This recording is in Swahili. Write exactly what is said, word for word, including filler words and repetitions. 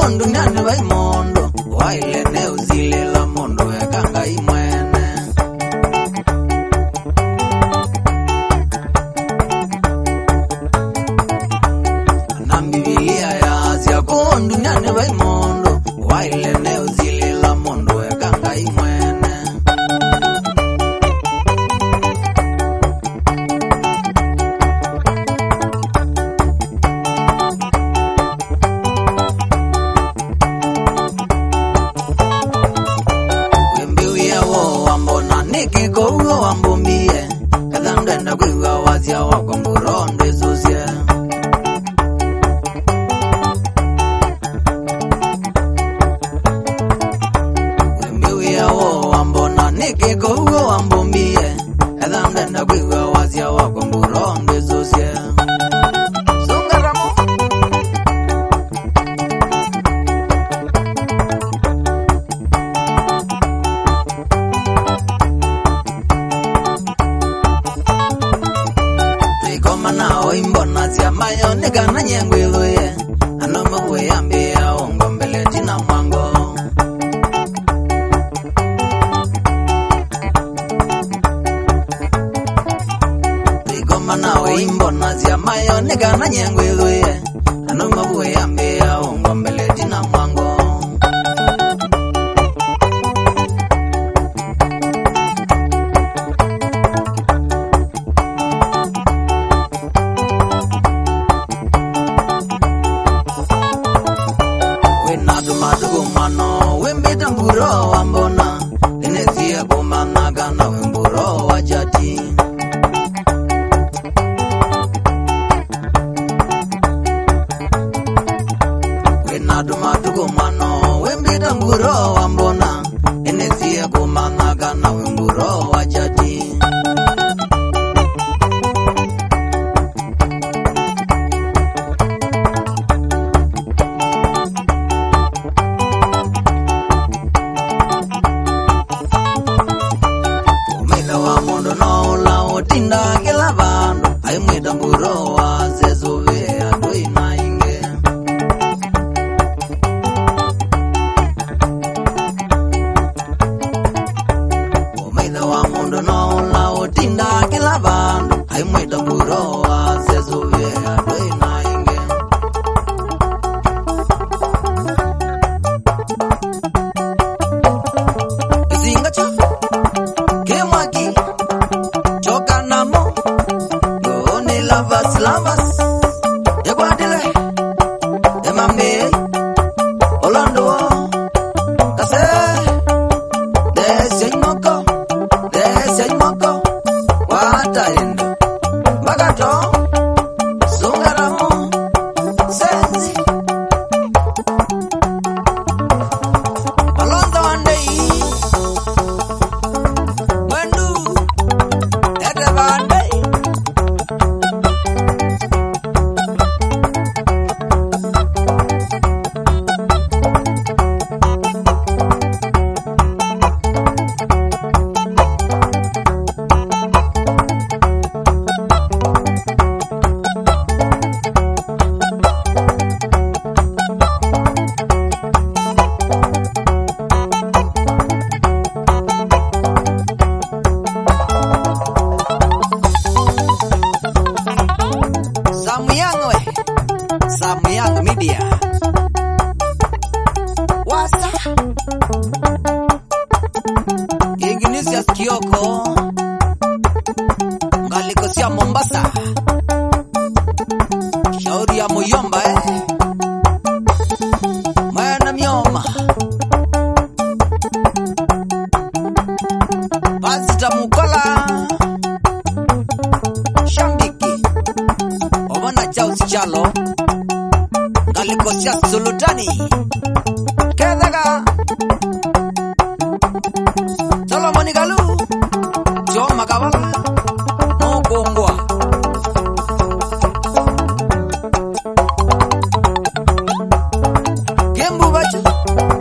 mundu nyane vai mondo waile ne uzile la mondo ya kanga imwene nambi bilia ya zia mundu nyane vai mondo waile ne uzile la mondo ya kanga imwene Niki kougo wambumbie Kada mdenda kuiwa wazia wako mburonde susie Wimbiwia wo wambona Niki kougo wambumbie Kada mdenda kuiwa wazia wako mburonde susie Imbona zia mayo nega na nyengu iluye Anoma uwe yambi ya ungo mbele tina mwango Igoma nawe imbona zia mayo nega na nyengu iluye Anoma uwe yambi ya ungo mbele tina mwango Mano wembeta mburo wambona Inezia kumanaga na wemburo wajati Wenadu matugo mano wembeta mburo wambona Inezia kumanaga na wemburo wajati Tinda kila bando ay mwita mburo wa zezuve adoi na inge Umeida wa mundo no la tinda kila bando ay mwita mburo wa zezuve adoi na inge Isinga cha Kemaki Lavas, lavas, Yaguadile, Emame, Orlando, Case, Desenmoco, Desenmoco, Wataendo, Bagato, Sungaramo, Sensi, Alonso Andei, Wendu, Edevande. Samyang Media Wasa Ignatius Kioko Ngalikosia Mombasa Shauri ya Muyomba eh Mayana Myoma Pasita Mukola Shambiki Obana Chausi Chalo Ngalikosia Sultani Kedaga Solomoni Galu John Makawala No Kongwa Kembu Bachu